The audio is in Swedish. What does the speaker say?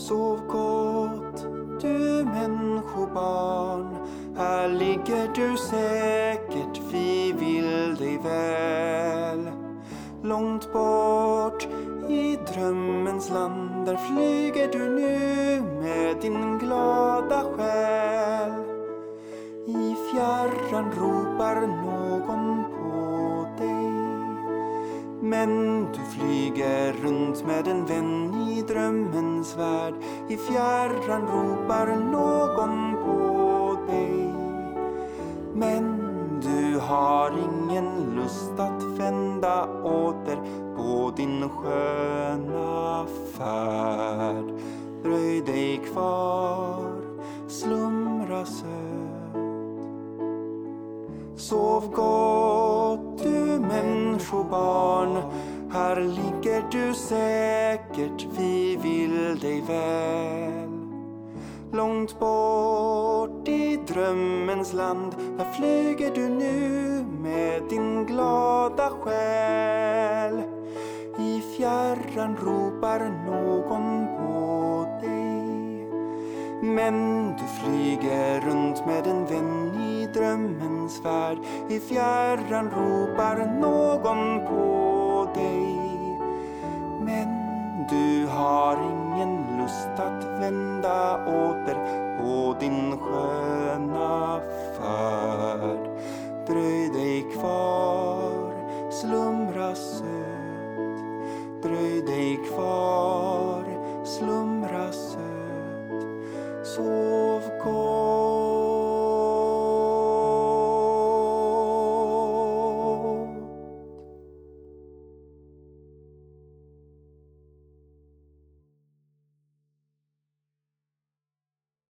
Sov gott, du människobarn. Här ligger du säkert, vi vill dig väl. Långt bort i drömmens land, där flyger du nu med din glada själ. I fjärran ropar någon på dig, men du flyger runt med en vän i drömmens värld. I fjärran ropar någon på dig, men du har ingen lust att vända åter på din sköna färd. Dröj dig kvar, slumra söt. Sov gott, du människobarn. Här ligger du säkert, vi vill dig väl. Långt bort i drömmens land, där flyger du nu med din glada själ. I fjärran ropar någon på dig, men du flyger runt med en vän i drömmens värld. I fjärran ropar någon på dig, men du har ingen lust att vända åter på din sköna färd. Dröj dig kvar,